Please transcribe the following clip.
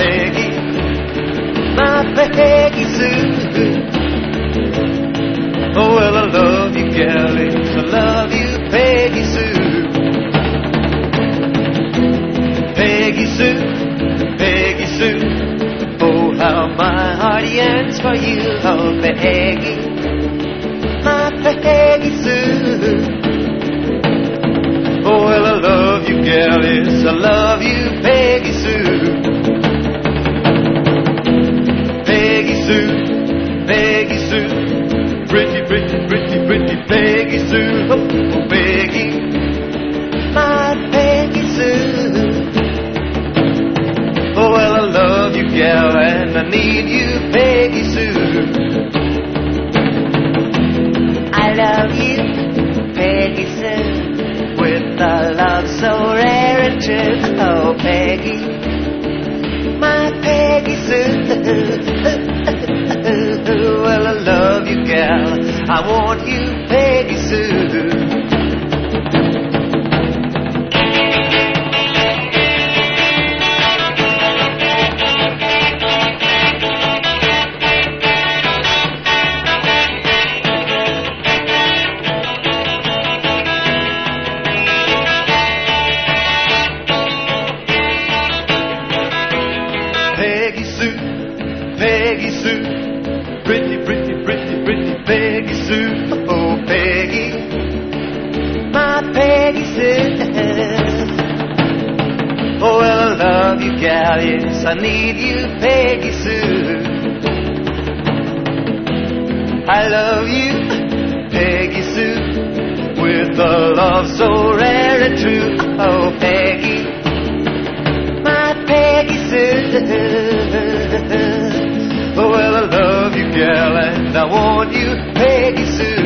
Peggy, my Peggy Sue. Oh, well, I love you, gal, yes, I love you, Peggy Sue. Peggy Sue, Peggy Sue. Oh, how my heart yearns for you, oh, Peggy, my Peggy Sue. Oh, well, I love you, gal, yes, I love you, Peggy Sue. Peggy Sue, Peggy Sue. Pretty, pretty, pretty, pretty Peggy Sue. Oh, Peggy, my Peggy Sue. Oh, well, I love you, gal, and I need you, Peggy Sue. I love you, Peggy Sue, with a love so rare and true. Oh, Peggy, my Peggy Sue. Well, I love you, gal, I want you, Peggy Sue. Peggy Sue, Peggy Sue, pretty, pretty, pretty, pretty Peggy Sue. Oh, Peggy, my Peggy Sue. Oh, well, I love you, gal, yes, I need you, Peggy Sue. I love you, Peggy Sue, with a love so rare and true. Oh, Peggy, my Peggy Sue. Oh, well, I love you, gal, and I want you, Peggy Sue.